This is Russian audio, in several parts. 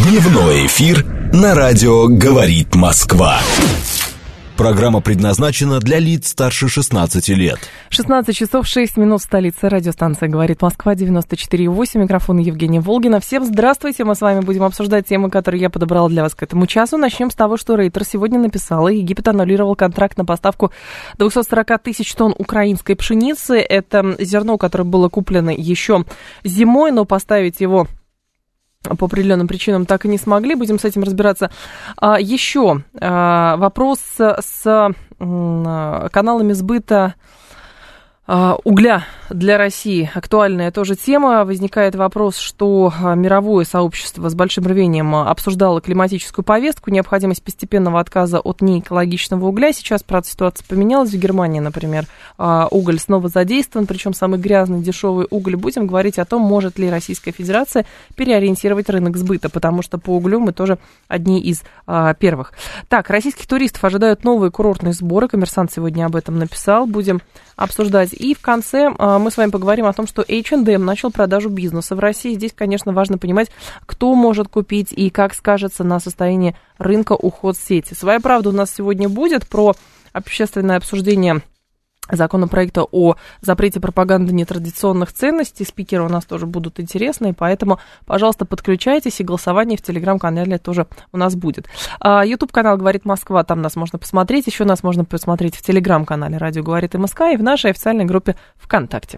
Дневной эфир на радио «Говорит Москва». Программа предназначена для лиц старше 16 лет. 16 часов 6 минут в столице. Радиостанция «Говорит Москва», 94,8. Микрофон Евгения Волгина. Всем здравствуйте. Мы с вами будем обсуждать темы, которые я подобрала для вас к этому часу. Начнем с того, что Рейтер сегодня написала. Египет аннулировал контракт на поставку 240 тысяч тонн украинской пшеницы. Это зерно, которое было куплено еще зимой, но поставить его по определенным причинам так и не смогли. Будем с этим разбираться. Еще вопрос с каналами сбыта угля для России. Актуальная тоже тема. Возникает вопрос, что мировое сообщество с большим рвением обсуждало климатическую повестку, необходимость постепенного отказа от неэкологичного угля. Сейчас, правда, ситуация поменялась. В Германии, например, уголь снова задействован, причем самый грязный, дешевый уголь. Будем говорить о том, может ли Российская Федерация переориентировать рынок сбыта, потому что по углю мы тоже одни из первых. Так, российских туристов ожидают новые курортные сборы. Коммерсант сегодня об этом написал. Будем обсуждать. И в конце мы с вами поговорим о том, что H&M начал продажу бизнеса в России. Здесь, конечно, важно понимать, кто может купить и как скажется на состоянии рынка уход сети. Своя правда у нас сегодня будет про общественное обсуждение законопроекта о запрете пропаганды нетрадиционных ценностей. Спикеры у нас тоже будут интересные, поэтому, пожалуйста, подключайтесь, и голосование в Телеграм-канале тоже у нас будет. YouTube-канал «Говорит Москва», там нас можно посмотреть, еще нас можно посмотреть в Телеграм-канале «Радио говорит МСК» и в нашей официальной группе ВКонтакте.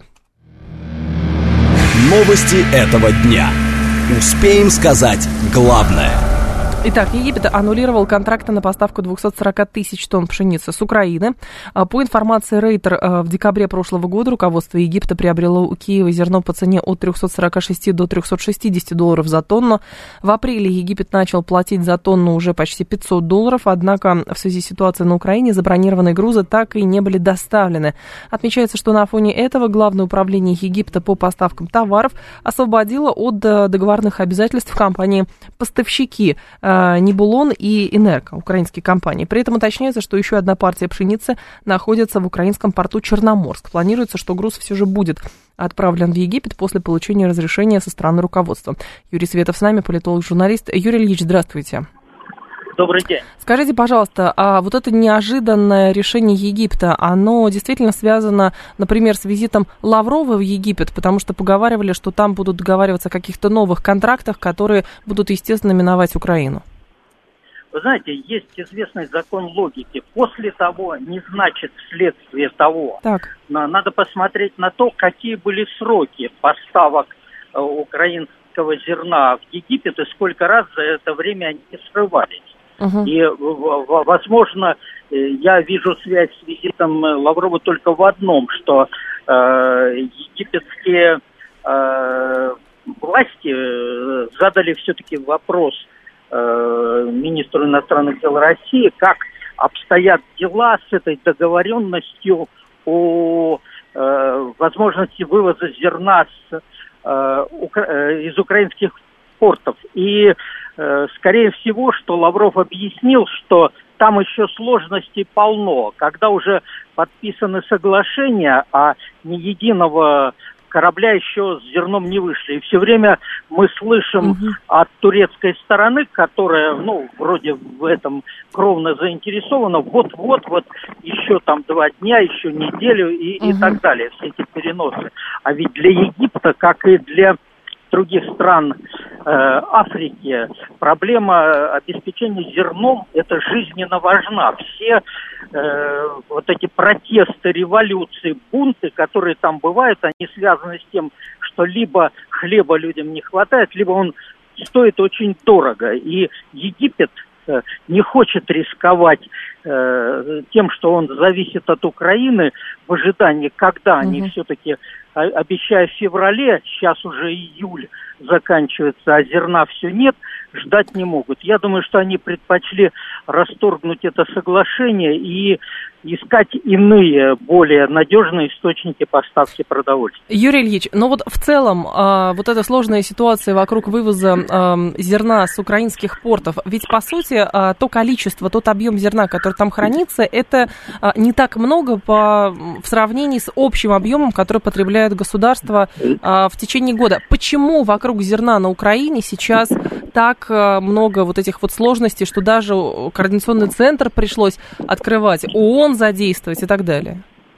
Новости этого дня. Успеем сказать главное. Итак, Египет аннулировал контракты на поставку 240 тысяч тонн пшеницы с Украины. По информации Рейтер, в декабре прошлого года руководство Египта приобрело у Киева зерно по цене от 346 до 360 долларов за тонну. В апреле Египет начал платить за тонну уже почти 500 долларов, однако в связи с ситуацией на Украине забронированные грузы так и не были доставлены. Отмечается, что на фоне этого Главное управление Египта по поставкам товаров освободило от договорных обязательств компании-поставщики Нибулон и Энерго, украинские компании. При этом уточняется, что еще одна партия пшеницы находится в украинском порту Черноморск. Планируется, что груз все же будет отправлен в Египет после получения разрешения со стороны руководства. Юрий Светов с нами, политолог-журналист. Юрий Ильич, здравствуйте. Добрый день. Скажите, пожалуйста, а вот это неожиданное решение Египта, оно действительно связано, например, с визитом Лаврова в Египет, потому что поговаривали, что там будут договариваться о каких-то новых контрактах, которые будут, естественно, миновать Украину? Вы знаете, есть известный закон логики. После того не значит вследствие того. Так. Надо посмотреть на то, какие были сроки поставок украинского зерна в Египет и сколько раз за это время они срывались. И, возможно, я вижу связь с визитом Лаврова только в одном, что египетские власти задали все-таки вопрос министру иностранных дел России, как обстоят дела с этой договоренностью о возможности вывоза зерна из украинских портов. И скорее всего, что Лавров объяснил, что там еще сложностей полно. Когда уже подписаны соглашения, а ни единого корабля еще с зерном не вышли. И все время мы слышим от турецкой стороны, которая, вроде в этом кровно заинтересована, вот еще там 2 дня, еще неделю и так далее, все эти переносы. А ведь для Египта, как и для других стран Африки, проблема обеспечения зерном – это жизненно важна. Все вот эти протесты, революции, бунты, которые там бывают, они связаны с тем, что либо хлеба людям не хватает, либо он стоит очень дорого. И Египет не хочет рисковать тем, что он зависит от Украины в ожидании, когда они все-таки, обещая в феврале, сейчас уже июль заканчивается, а зерна все нет, ждать не могут. Я думаю, что они предпочли расторгнуть это соглашение и искать иные, более надежные источники поставки продовольствия. Юрий Ильич, ну вот в целом вот эта сложная ситуация вокруг вывоза зерна с украинских портов, ведь по сути то количество, тот объем зерна, который там хранится, это не так много в сравнении с общим объемом, который потребляет государство в течение года. Почему вокруг зерна на Украине сейчас так так много вот этих вот сложностей, что даже координационный центр пришлось открывать, ООН задействовать и так далее?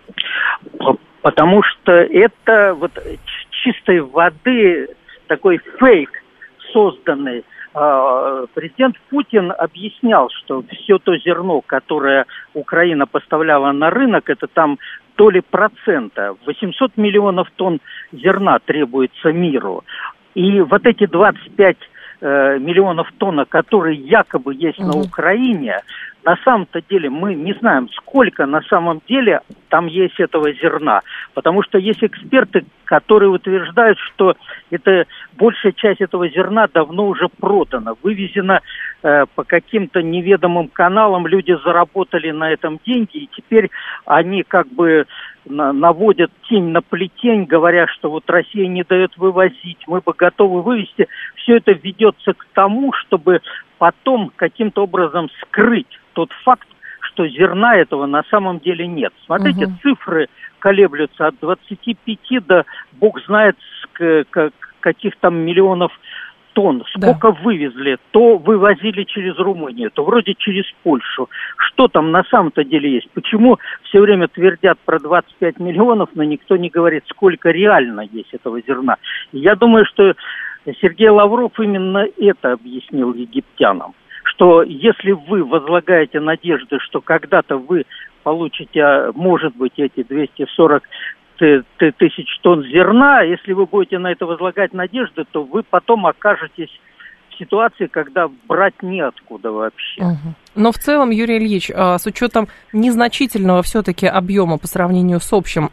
Потому что это вот чистой воды такой фейк созданный. Президент Путин объяснял, что все то зерно, которое Украина поставляла на рынок, это там доли процента. 800 миллионов тонн зерна требуется миру. И вот эти 25 миллионов тонн, которые якобы есть на Украине, на самом-то деле мы не знаем, сколько на самом деле там есть этого зерна. Потому что есть эксперты, которые утверждают, что это большая часть этого зерна давно уже продана, вывезена по каким-то неведомым каналам, люди заработали на этом деньги, и теперь они как бы наводят тень на плетень, говоря, что вот Россия не дает вывозить, мы бы готовы вывезти. Все это ведется к тому, чтобы потом каким-то образом скрыть тот факт, что зерна этого на самом деле нет. Смотрите, цифры колеблются от 25 до, бог знает, каких там миллионов тонн. Сколько вывезли, то вывозили через Румынию, то вроде через Польшу. Что там на самом-то деле есть? Почему все время твердят про 25 миллионов, но никто не говорит, сколько реально есть этого зерна? И я думаю, что Сергей Лавров именно это объяснил египтянам, что если вы возлагаете надежды, что когда-то вы получите, может быть, эти 240 тысяч тонн зерна, если вы будете на это возлагать надежды, то вы потом окажетесь в ситуации, когда брать неоткуда вообще. Но в целом, Юрий Ильич, с учетом незначительного все-таки объема по сравнению с общим,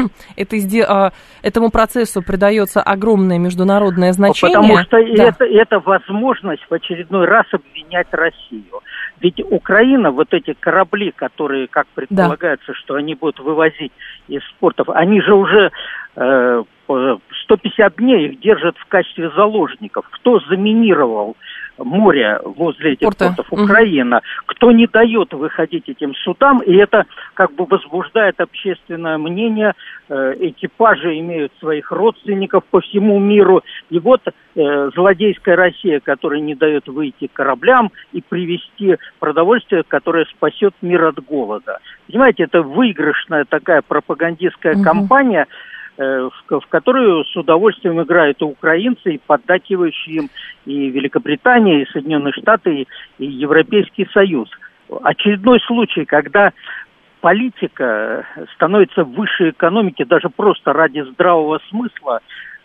этому процессу придается огромное международное значение. Потому что это возможность в очередной раз обвинять Россию. Ведь Украина, вот эти корабли, которые, как предполагается, что они будут вывозить из портов, они же уже 150 дней их держат в качестве заложников. Кто заминировал море возле этих портов? Украина. Кто не дает выходить этим судам, и это как бы возбуждает общественное мнение. Экипажи имеют своих родственников по всему миру. И вот злодейская Россия, которая не дает выйти кораблям и привезти продовольствие, которое спасет мир от голода. Понимаете, это выигрышная такая пропагандистская кампания, в которую с удовольствием играют и украинцы, и поддакивающие им и Великобритания, и Соединенные Штаты, и Европейский Союз. Очередной случай, когда политика становится выше экономики даже просто ради здравого смысла.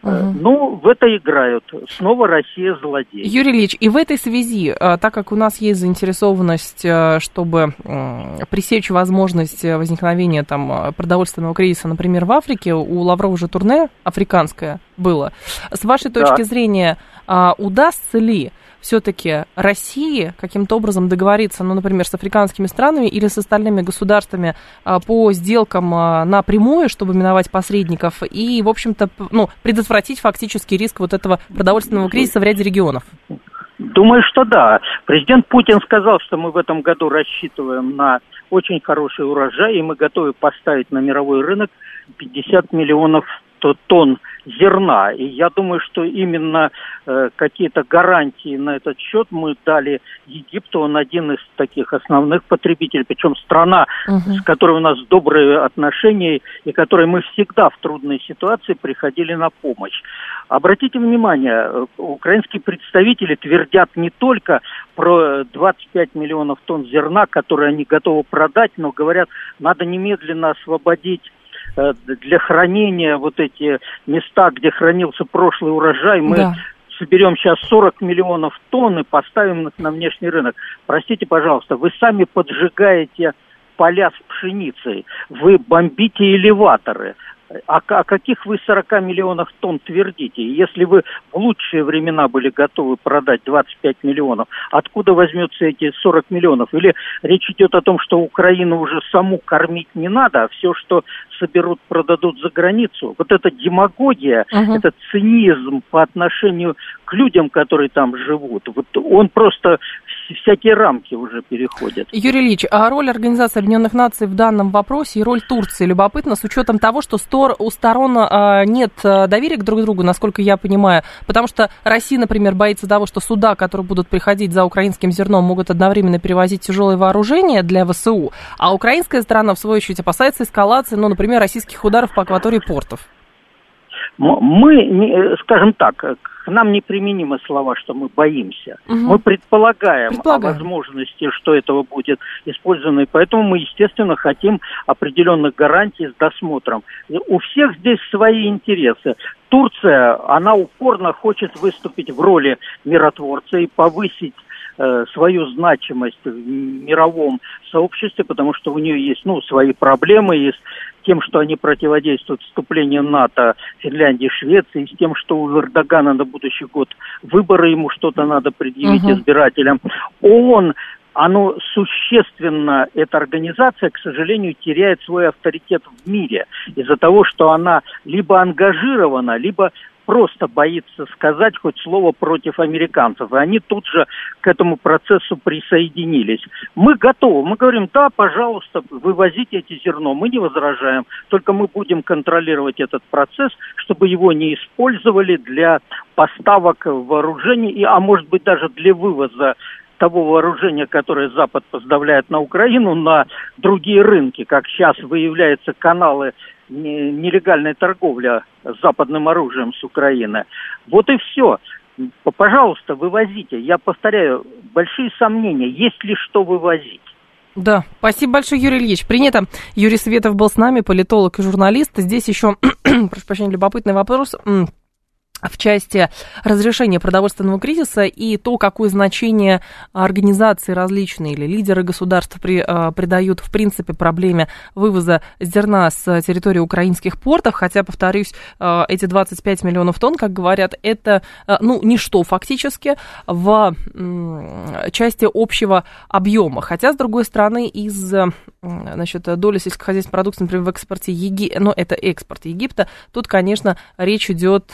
Ну, в это играют. Снова Россия злодей. Юрий Ильич, и в этой связи, так как у нас есть заинтересованность, чтобы пресечь возможность возникновения там продовольственного кризиса, например, в Африке, у Лаврова же турне африканское было. С вашей точки зрения, удастся ли все-таки России каким-то образом договориться, ну, например, с африканскими странами или с остальными государствами по сделкам напрямую, чтобы миновать посредников и, в общем-то, предотвратить фактически риск вот этого продовольственного кризиса в ряде регионов? Думаю, что да. Президент Путин сказал, что мы в этом году рассчитываем на очень хороший урожай, и мы готовы поставить на мировой рынок 50 миллионов тонн зерна. И я думаю, что именно какие-то гарантии на этот счет мы дали Египту. Он один из таких основных потребителей, причем страна, с которой у нас добрые отношения, и которой мы всегда в трудной ситуации приходили на помощь. Обратите внимание, украинские представители твердят не только про 25 миллионов тонн зерна, которые они готовы продать, но говорят, надо немедленно освободить для хранения вот эти места, где хранился прошлый урожай. Мы соберем сейчас 40 миллионов тонн и поставим их на внешний рынок. Простите, пожалуйста, вы сами поджигаете поля с пшеницей, вы бомбите элеваторы. О каких вы 40 миллионах тонн твердите? Если вы в лучшие времена были готовы продать 25 миллионов, откуда возьмется эти 40 миллионов? Или речь идет о том, что Украину уже саму кормить не надо, а все, что соберут, продадут за границу? Вот эта демагогия, этот цинизм по отношению к людям, которые там живут, вот он просто всякие рамки уже переходят. Юрий Ильич, а роль Организации Объединенных Наций в данном вопросе и роль Турции любопытна, с учетом того, что у сторон нет доверия друг к другу, насколько я понимаю, потому что Россия, например, боится того, что суда, которые будут приходить за украинским зерном, могут одновременно перевозить тяжелое вооружение для ВСУ, а украинская сторона, в свою очередь, опасается эскалации, например, российских ударов по акватории портов. Мы, скажем так, к нам неприменимы слова, что мы боимся. Угу. Мы предполагаем о возможности, что этого будет использовано, и поэтому мы, естественно, хотим определенных гарантий с досмотром. У всех здесь свои интересы. Турция, она упорно хочет выступить в роли миротворца и повысить свою значимость в мировом сообществе, потому что у нее есть, свои проблемы и с тем, что они противодействуют вступлению НАТО, Финляндии, Швеции, и с тем, что у Эрдогана на будущий год выборы, ему что-то надо предъявить избирателям. ООН, оно существенно, эта организация, к сожалению, теряет свой авторитет в мире из-за того, что она либо ангажирована, либо просто боится сказать хоть слово против американцев. И они тут же к этому процессу присоединились. Мы готовы. Мы говорим, да, пожалуйста, вывозите эти зерно. Мы не возражаем. Только мы будем контролировать этот процесс, чтобы его не использовали для поставок вооружений, а может быть даже для вывоза того вооружения, которое Запад поставляет на Украину, на другие рынки, как сейчас выявляются каналы нелегальной торговли с западным оружием с Украины. Вот и все. Пожалуйста, вывозите. Я повторяю, большие сомнения, есть ли что вывозить. Да, спасибо большое, Юрий Ильич. Принято. Юрий Светов был с нами, политолог и журналист. Здесь еще, прошу прощения, любопытный вопрос в части разрешения продовольственного кризиса и то, какое значение организации различные или лидеры государств придают, в принципе, проблеме вывоза зерна с территории украинских портов. Хотя, повторюсь, эти 25 миллионов тонн, как говорят, это, ничто фактически в части общего объема. Хотя, с другой стороны, из доли сельскохозяйственной продукции, например, в экспорте это экспорт Египта, тут, конечно, речь идет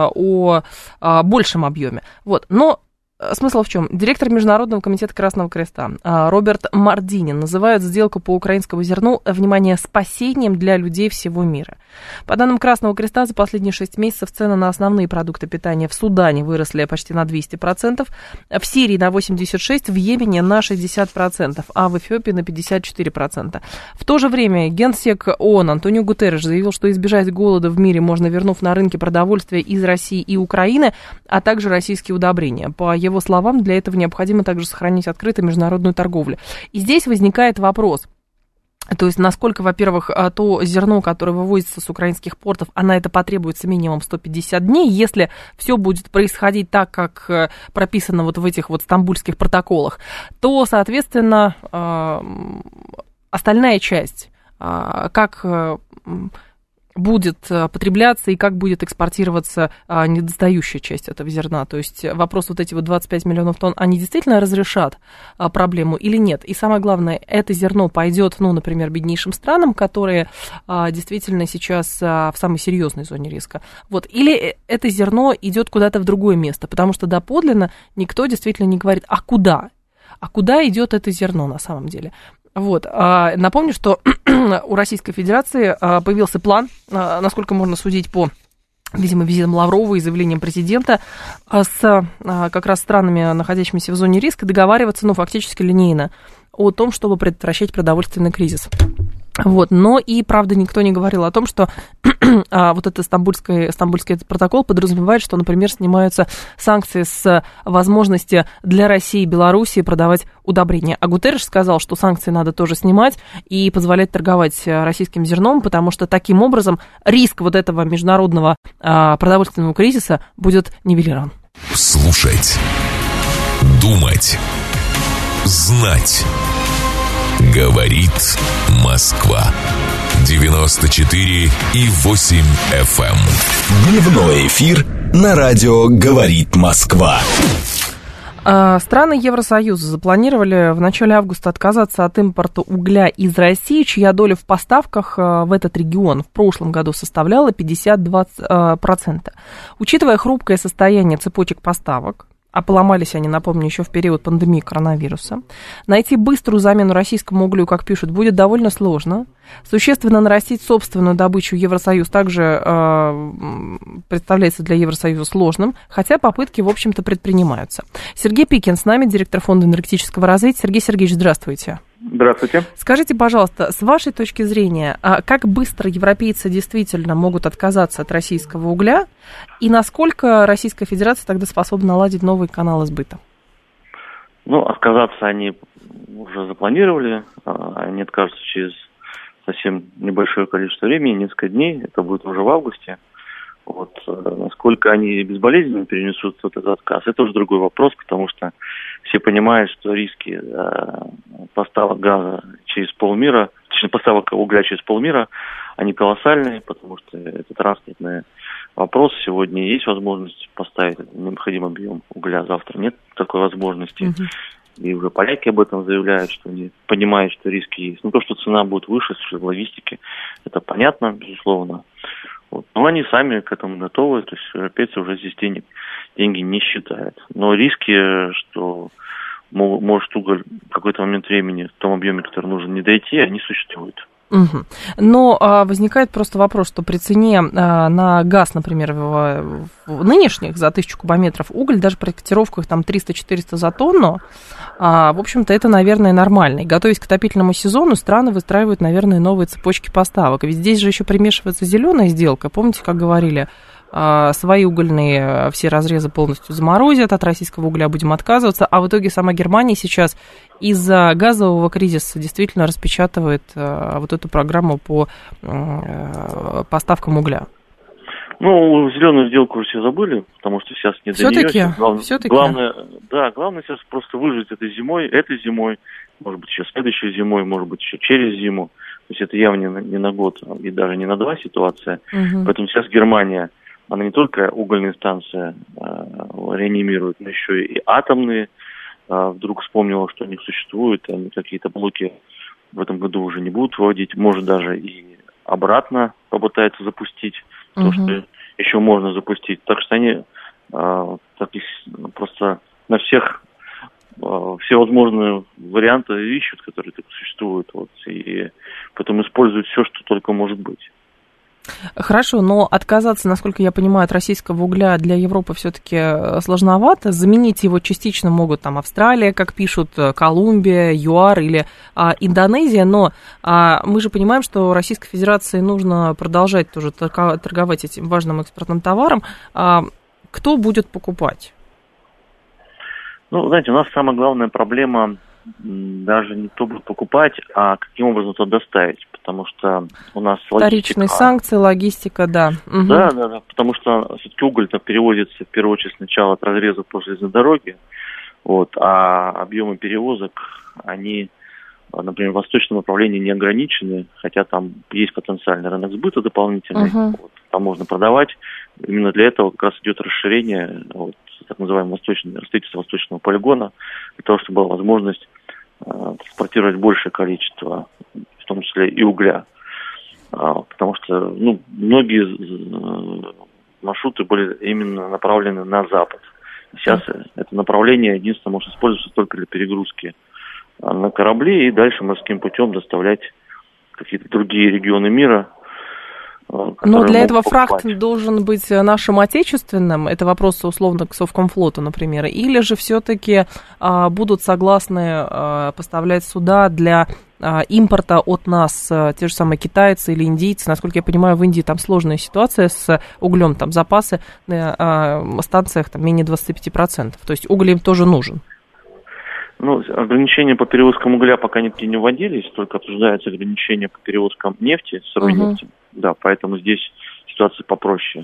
о большем объеме. Но смысл в чем? Директор Международного комитета Красного Креста Роберт Мардинин называет сделку по украинскому зерну, внимание, спасением для людей всего мира. По данным Красного Креста, за последние 6 месяцев цены на основные продукты питания в Судане выросли почти на 200%, в Сирии на 86%, в Йемене на 60%, а в Эфиопии на 54%. В то же время генсек ООН Антонио Гутерреш заявил, что избежать голода в мире можно, вернув на рынки продовольствия из России и Украины, а также российские удобрения. По его словам, для этого необходимо также сохранить открытую международную торговлю. И здесь возникает вопрос. То есть, насколько, во-первых, то зерно, которое вывозится с украинских портов, на это потребуется минимум 150 дней. Если все будет происходить так, как прописано в этих стамбульских протоколах, то, соответственно, остальная часть, как будет потребляться и как будет экспортироваться недостающая часть этого зерна. То есть вопрос, эти 25 миллионов тонн, они действительно разрешат проблему или нет? И самое главное, это зерно пойдет, например, беднейшим странам, которые действительно сейчас в самой серьезной зоне риска. Или это зерно идет куда-то в другое место, потому что доподлинно никто действительно не говорит, а куда? А куда идет это зерно на самом деле? Напомню, что у Российской Федерации появился план, насколько можно судить по, видимо, визитам Лаврова и заявлениям президента, с как раз странами, находящимися в зоне риска, договариваться, фактически линейно о том, чтобы предотвращать продовольственный кризис. Но и, правда, никто не говорил о том, что этот стамбульский протокол подразумевает, что, например, снимаются санкции с возможности для России и Белоруссии продавать удобрения. А Гутерреш сказал, что санкции надо тоже снимать и позволять торговать российским зерном, потому что таким образом риск этого международного продовольственного кризиса будет нивелирован. Слушать, думать, знать. Говорит Москва. 94,8 FM. Дневной эфир на радио «Говорит Москва». Страны Евросоюза запланировали в начале августа отказаться от импорта угля из России, чья доля в поставках в этот регион в прошлом году составляла 52%. Учитывая хрупкое состояние цепочек поставок а поломались они, напомню, еще в период пандемии коронавируса. Найти быструю замену российскому углю, как пишут, будет довольно сложно. Существенно нарастить собственную добычу Евросоюз также представляется для Евросоюза сложным, хотя попытки, в общем-то, предпринимаются. Сергей Пикин с нами, директор Фонда энергетического развития. Сергей Сергеевич, здравствуйте. Здравствуйте. Скажите, пожалуйста, с вашей точки зрения, как быстро европейцы действительно могут отказаться от российского угля, и насколько Российская Федерация тогда способна наладить новые каналы сбыта? Отказаться они уже запланировали, они откажутся через совсем небольшое количество времени, несколько дней, это будет уже в августе. Насколько они безболезненно перенесут этот отказ, это уже другой вопрос, потому что все понимают, что риски поставок газа через полмира, точнее поставок угля через полмира, они колоссальные, потому что это транспортный вопрос. Сегодня есть возможность поставить необходимый объем угля, завтра нет такой возможности. И уже поляки об этом заявляют, что они понимают, что риски есть. То, что цена будет выше в логистике, это понятно, безусловно. Но они сами к этому готовы, то есть европейцы уже здесь деньги не считают. Но риски, что может уголь в какой-то момент времени в том объеме, который нужен, не дойти, они существуют. Угу. Но возникает просто вопрос, что при цене на газ, например, в нынешних за 1000 кубометров уголь, даже при котировках там 300-400 за тонну, в общем-то, это, наверное, нормально. И готовясь к отопительному сезону, страны выстраивают, наверное, новые цепочки поставок. Ведь здесь же еще примешивается зеленая сделка. Помните, как говорили, свои угольные все разрезы полностью заморозят, от российского угля будем отказываться, а в итоге сама Германия сейчас из-за газового кризиса действительно распечатывает вот эту программу по поставкам угля. Зеленую сделку уже все забыли, потому что сейчас не до нее. Главное сейчас просто выжить этой зимой, может быть, еще следующей зимой, может быть, еще через зиму. То есть это явно не на год и даже не на 2 ситуация. Поэтому сейчас Германия, она не только угольные станции реанимирует, но еще и атомные. Вдруг вспомнила, что у них существует, они какие-то блоки в этом году уже не будут выводить, может даже и обратно попытаются запустить то, что еще можно запустить. Так что они просто на всех все возможные варианты ищут, которые так существуют, и потом используют все, что только может быть. Хорошо, но отказаться, насколько я понимаю, от российского угля для Европы все-таки сложновато. Заменить его частично могут там Австралия, как пишут, Колумбия, ЮАР или Индонезия. Но мы же понимаем, что Российской Федерации нужно продолжать тоже торговать этим важным экспортным товаром. Кто будет покупать? Знаете, у нас самая главная проблема даже не кто будет покупать, а каким образом это доставить. Потому что у нас вторичные санкции, логистика, да. Да, потому что все-таки уголь-то перевозится в первую очередь сначала от разрезов по железной дороге, а объемы перевозок, они, например, в восточном направлении не ограничены, хотя там есть потенциальный рынок сбыта дополнительный, там можно продавать. Именно для этого как раз идет расширение так называемого строительства восточного полигона, для того, чтобы была возможность транспортировать большее количество, в том числе и угля. Потому что многие маршруты были именно направлены на запад. Сейчас это направление единственное может использоваться только для перегрузки на корабли и дальше морским путем доставлять какие-то другие регионы мира. Но для этого фрахт должен быть нашим отечественным, это вопрос условно к Совкомфлоту, например, или же все-таки будут согласны поставлять суда для импорта от нас те же самые китайцы или индийцы. Насколько я понимаю, в Индии там сложная ситуация с углем, там запасы на станциях там менее 25%, то есть уголь им тоже нужен. Ограничения по перевозкам угля пока никакие не вводились, только обсуждаются ограничения по перевозкам нефти, сырой нефти. Да, поэтому здесь ситуация попроще.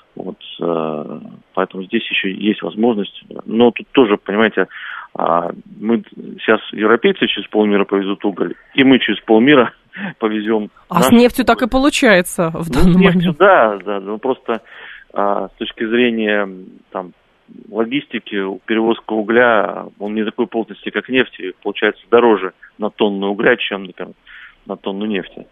Поэтому здесь еще есть возможность. Но тут тоже, понимаете, мы сейчас европейцы через полмира повезут уголь, и мы через полмира повезем. С нефтью так и получается в данный момент. Да. Просто с точки зрения логистики, перевозка угля, он не такой плотности, как нефть, и получается дороже на тонну угля, чем, например, на тонну нефти.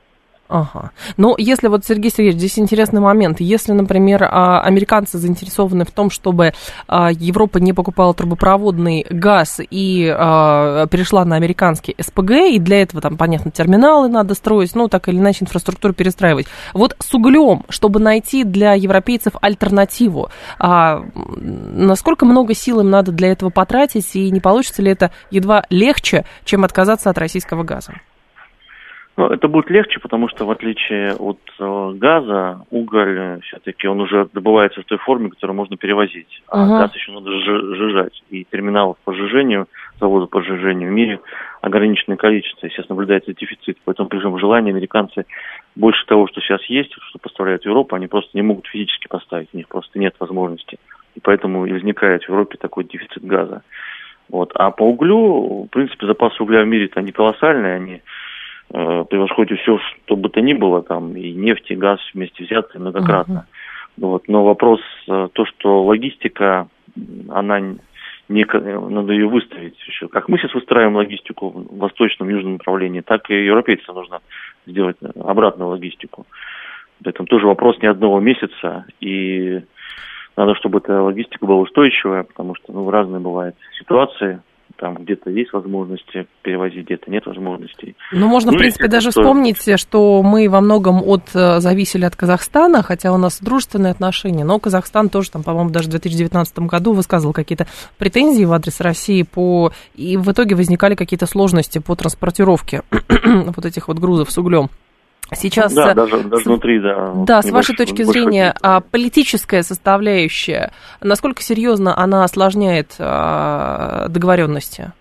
Ага. Но если вот, Сергей Сергеевич, здесь интересный момент. Если, например, американцы заинтересованы в том, чтобы Европа не покупала трубопроводный газ и перешла на американский СПГ, и для этого, там, понятно, терминалы надо строить, ну, так или иначе, инфраструктуру перестраивать. Вот с углем, чтобы найти для европейцев альтернативу, насколько много сил им надо для этого потратить, и не получится ли это едва легче, чем отказаться от российского газа? Ну, это будет легче, потому что в отличие от газа, уголь все-таки он уже добывается в той форме, которую можно перевозить. А газ еще надо сжижать. И терминалов по сжижению, заводов по сжижению в мире ограниченное количество. Сейчас наблюдается дефицит. Поэтому при всем желании американцы больше того, что сейчас есть, что поставляет Европа, они просто не могут физически поставить. У них просто нет возможности. И поэтому и возникает в Европе такой дефицит газа. Вот. А по углю, в принципе, запасы угля в мире-то они колоссальные, они превосходит все, что бы то ни было, там, и нефть, и газ вместе взятые многократно. Вот. Но вопрос, то, что логистика, она надо ее выставить еще. Как мы сейчас выстраиваем логистику в восточном, южном направлении, так и европейцам нужно сделать обратную логистику. Поэтому тоже вопрос не одного месяца, и надо, чтобы эта логистика была устойчивая, потому что разные бывают ситуации. Там где-то есть возможности перевозить, где-то нет возможностей. Ну, можно, в принципе, даже вспомнить, что мы во многом зависели от Казахстана, хотя у нас дружественные отношения, но Казахстан тоже, там, по-моему, даже в 2019 году высказывал какие-то претензии в адрес России, и в итоге возникали какие-то сложности по транспортировке вот этих вот грузов с углем. Сейчас, да, даже внутри, да. Да, с вашей точки зрения, политическая составляющая, насколько серьезно она осложняет договоренности?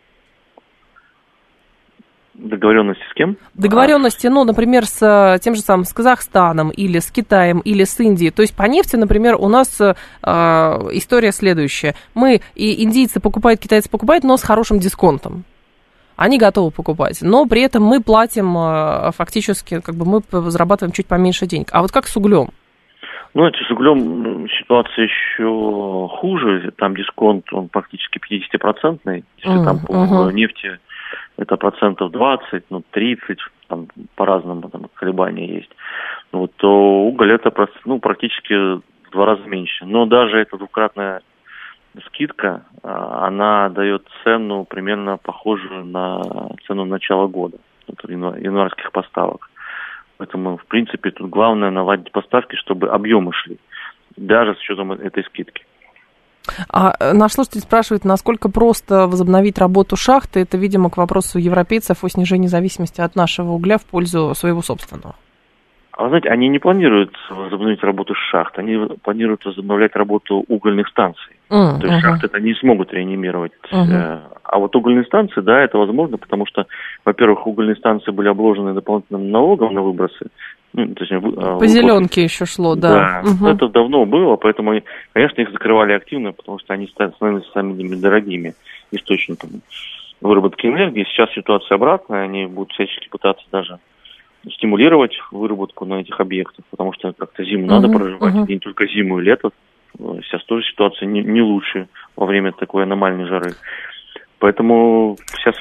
Договоренности с кем? Договоренности, например, с тем же самым, с Казахстаном, или с Китаем, или с Индией. То есть по нефти, например, у нас история следующая. И индийцы покупают, китайцы покупают, но с хорошим дисконтом. Они готовы покупать, но при этом мы платим фактически, мы зарабатываем чуть поменьше денег. А вот как с углем? С углем ситуация еще хуже. Там дисконт, он практически 50%. Если там по нефти это 20%, 30%, там по-разному там колебания есть. То уголь это практически в 2 раза меньше. Но даже эта двукратная скидка, она дает цену примерно похожую на цену начала года, январских поставок. Поэтому, в принципе, тут главное наладить поставки, чтобы объемы шли, даже с учетом этой скидки. Наш слушатель спрашивает, насколько просто возобновить работу шахты. Это, видимо, к вопросу европейцев о снижении зависимости от нашего угля в пользу своего собственного. Вы знаете, они не планируют возобновить работу шахт, они планируют возобновлять работу угольных станций. То есть шахты это не смогут реанимировать. А вот угольные станции, да, это возможно, потому что, во-первых, угольные станции были обложены дополнительным налогом на выбросы. По зеленке еще шло, да. Да, это давно было, поэтому, конечно, их закрывали активно, потому что они становились самыми дорогими источниками выработки энергии. Сейчас ситуация обратная, они будут всячески пытаться даже стимулировать выработку на этих объектах, потому что как-то зиму надо проживать, и не только зиму и лето. Сейчас тоже ситуация не лучше во время такой аномальной жары. Поэтому сейчас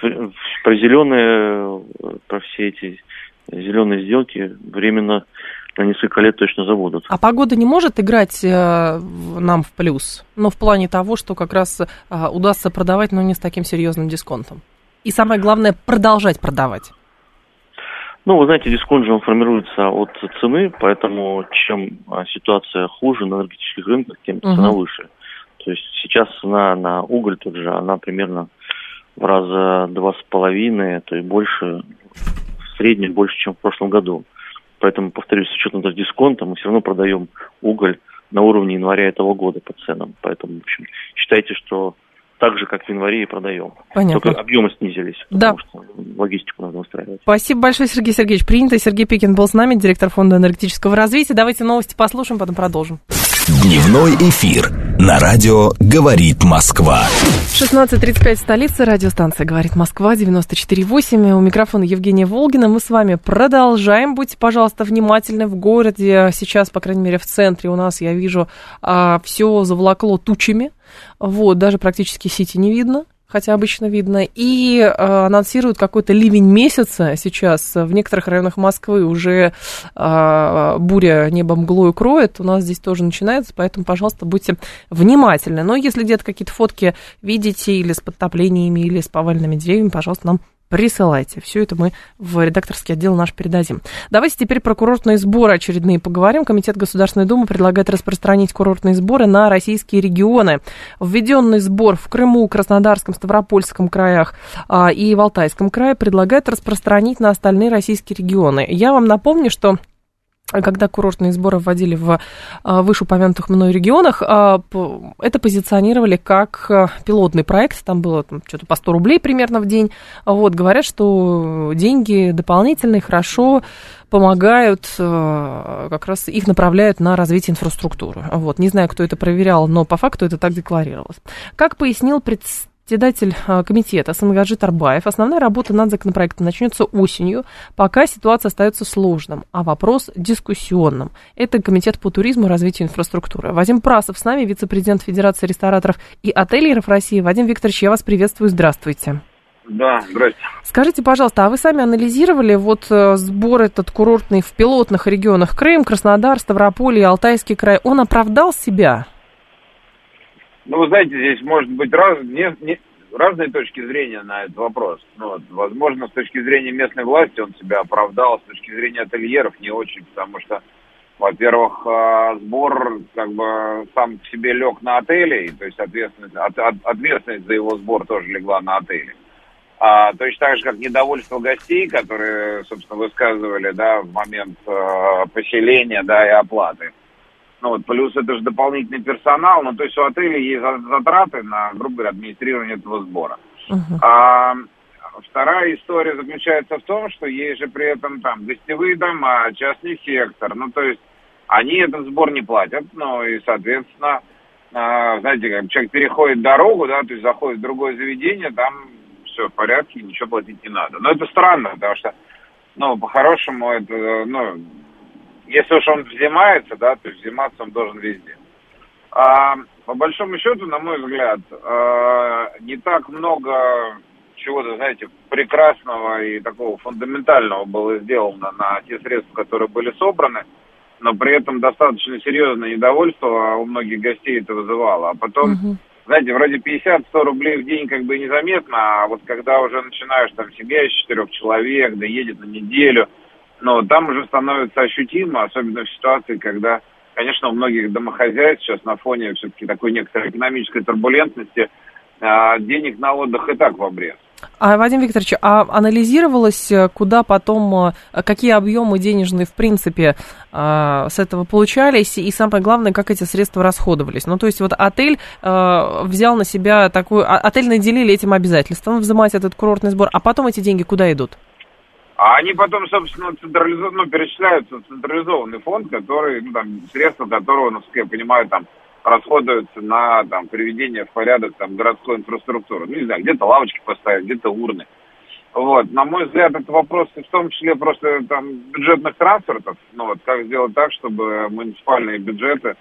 про все эти зеленые сделки временно на несколько лет точно забудут. А погода не может играть нам в плюс? В плане того, что как раз удастся продавать, но не с таким серьезным дисконтом. И самое главное, продолжать продавать. Вы знаете, дисконт же он формируется от цены, поэтому чем ситуация хуже на энергетических рынках, тем цена выше. То есть сейчас цена на уголь тот же, она примерно в раза 2,5, то и больше, в среднем больше, чем в прошлом году. Поэтому, повторюсь, с учетом даже дисконта мы все равно продаем уголь на уровне января этого года по ценам. Поэтому, в общем, считайте, что так же, как в январе, и продаем. Понятно. Только объемы снизились, потому что логистику надо устраивать. Спасибо большое, Сергей Сергеевич. Принято. Сергей Пикин был с нами, директор Фонда энергетического развития. Давайте новости послушаем, потом продолжим. Дневной эфир на радио «Говорит Москва». 16:35 столица, радиостанция «Говорит Москва», 94,8. У микрофона Евгения Волгина. Мы с вами продолжаем. Будьте, пожалуйста, внимательны. В городе сейчас, по крайней мере, в центре у нас, я вижу, все заволокло тучами. Даже практически Сити не видно. хотя обычно видно, и анонсируют какой-то ливень месяца сейчас. В некоторых районах Москвы уже буря небо мглою кроет. У нас здесь тоже начинается, поэтому, пожалуйста, будьте внимательны. Но если где-то какие-то фотки видите или с подтоплениями, или с поваленными деревьями, пожалуйста, нам присылайте. Все это мы в редакторский отдел наш передадим. Давайте теперь про курортные сборы очередные поговорим. Комитет Государственной Думы предлагает распространить курортные сборы на российские регионы. Введенный сбор в Крыму, Краснодарском, Ставропольском краях и в Алтайском крае предлагают распространить на остальные российские регионы. Я вам напомню, что когда курортные сборы вводили в вышеупомянутых мной регионах, это позиционировали как пилотный проект, там было что-то по 100 рублей примерно в день. Вот, говорят, что деньги дополнительные, хорошо помогают, как раз их направляют на развитие инфраструктуры. Вот, не знаю, кто это проверял, но по факту это так декларировалось. Как пояснил председатель комитета Сангаджит Арбаев, основная работа над законопроектом начнется осенью, пока ситуация остается сложным, а вопрос дискуссионным. Это Комитет по туризму и развитию инфраструктуры. Вадим Прасов с нами, вице-президент Федерации рестораторов и отельеров России. Вадим Викторович, я вас приветствую, здравствуйте. Да, здрасте. Скажите, пожалуйста, а вы сами анализировали вот сбор этот курортный в пилотных регионах Крым, Краснодар, Ставрополье, Алтайский край? Он оправдал себя? Ну, вы знаете, здесь может быть разные точки зрения на этот вопрос. Ну, вот, возможно, с точки зрения местной власти он себя оправдал, с точки зрения ательеров не очень, потому что, во-первых, сбор как бы сам по себе лег на отели, то есть ответственность за его сбор тоже легла на отели. Точно так же, как недовольство гостей, которые, собственно, высказывали, да, в момент поселения, да, и оплаты. Ну вот, плюс это же дополнительный персонал, ну то есть у отеля есть затраты на, грубо говоря, администрирование этого сбора. Вторая история заключается в том, что есть же при этом там гостевые дома, частный сектор, ну то есть они этот сбор не платят, ну и соответственно, знаете, как человек переходит дорогу, да, то есть заходит в другое заведение, там все в порядке, ничего платить не надо. Но это странно, потому что, ну, по-хорошему это, ну, если уж он взимается, да, то есть взиматься он должен везде. По большому счету, на мой взгляд, не так много чего-то, знаете, прекрасного и такого фундаментального было сделано на те средства, которые были собраны, но при этом достаточно серьезное недовольство у многих гостей это вызывало. А потом, знаете, вроде 50-100 рублей в день как бы незаметно, а вот когда уже начинаешь там семья из 4 человек, да едет на неделю, но там уже становится ощутимо, особенно в ситуации, когда, конечно, у многих домохозяйств сейчас на фоне все-таки такой некоторой экономической турбулентности денег на отдых и так в обрез. Вадим Викторович, а анализировалось, куда потом, какие объемы денежные, в принципе, с этого получались, и самое главное, как эти средства расходовались? Ну, то есть вот отель взял на себя такую... Отель наделили этим обязательством взимать этот курортный сбор, а потом эти деньги куда идут? А они потом, собственно, перечисляются в централизованный фонд, который, ну, там, средства которого, насколько я понимаю, там, расходуются на там, приведение в порядок там, городской инфраструктуры. Ну, не знаю, где-то лавочки поставить, где-то урны. Вот. На мой взгляд, это вопрос в том числе просто там, бюджетных трансфертов. Ну, вот, как сделать так, чтобы муниципальные бюджеты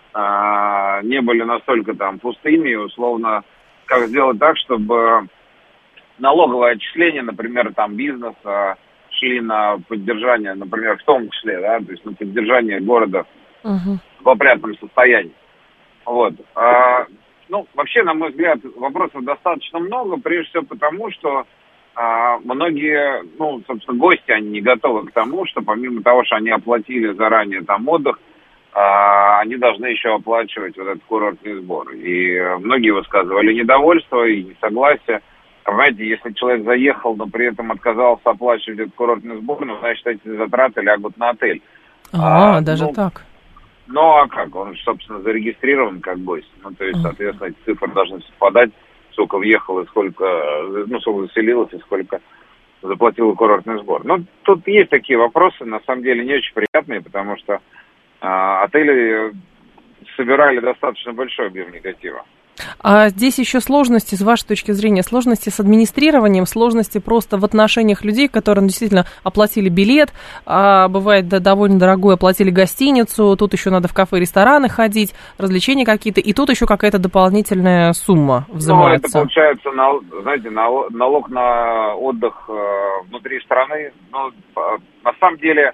не были настолько там, пустыми, условно, как сделать так, чтобы налоговые отчисления, например, там, бизнеса шли на поддержание, например, в том числе, да, то есть на поддержание города в опрятном состоянии. Вот. Ну, вообще, на мой взгляд, вопросов достаточно много, прежде всего потому, что многие, ну, собственно, гости, они не готовы к тому, что помимо того, что они оплатили заранее там отдых, они должны еще оплачивать вот этот курортный сбор. И многие высказывали недовольство и несогласие. Понимаете, если человек заехал, но при этом отказался оплачивать этот курортный сбор, ну, значит, эти затраты лягут на отель. Даже ну, так? Ну, а как? Он же, собственно, зарегистрирован как гость. Ну, то есть, соответственно, эти цифры должны совпадать, сколько въехало, сколько, ну, сколько заселилось и сколько заплатил курортный сбор. Ну, тут есть такие вопросы, на самом деле, не очень приятные, потому что отели собирали достаточно большой объем негатива. А здесь еще сложности, с вашей точки зрения, сложности с администрированием, сложности просто в отношениях людей, которые действительно оплатили билет, а бывает довольно дорогой, оплатили гостиницу, тут еще надо в кафе, рестораны ходить, развлечения какие-то, и тут еще какая-то дополнительная сумма взимается. Ну, это получается, знаете, налог на отдых внутри страны. Ну, на самом деле,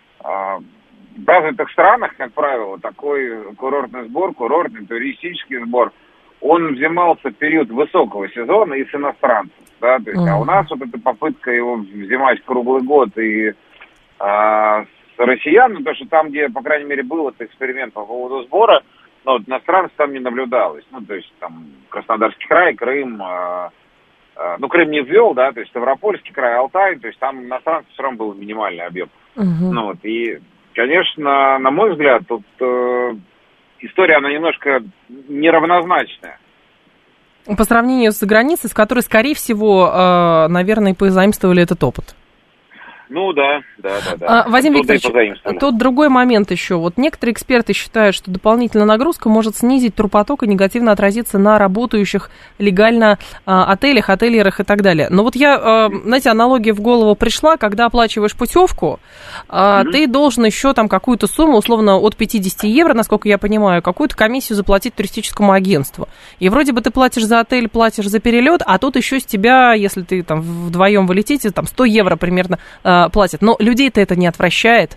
в развитых странах, как правило, такой курортный туристический сбор, он взимался в период высокого сезона и с иностранцев, да, то есть, а у нас вот эта попытка его взимать круглый год и с россиян, ну, то, что там, где, по крайней мере, был этот эксперимент по поводу сбора, но вот иностранцев там не наблюдалось, ну, то есть, там, Краснодарский край, Крым, ну, Крым не ввел, да, то есть, Ставропольский край, Алтай, то есть, там иностранцев все равно был минимальный объем, ну, вот, и, конечно, на мой взгляд, тут... история, она немножко неравнозначная. По сравнению с границей, с которой, скорее всего, наверное, позаимствовали этот опыт. Ну да. Вадим Викторович, тут другой момент еще. Вот некоторые эксперты считают, что дополнительная нагрузка может снизить турпоток и негативно отразиться на работающих легально отелях, отельерах и так далее. Но вот я, знаете, аналогия в голову пришла, когда оплачиваешь путевку, ты должен еще там какую-то сумму, условно, от 50 евро, насколько я понимаю, какую-то комиссию заплатить туристическому агентству. И вроде бы ты платишь за отель, платишь за перелет, а тут еще с тебя, если ты там вдвоем вы летите, там 100 евро примерно платят. Но людей-то это не отвращает.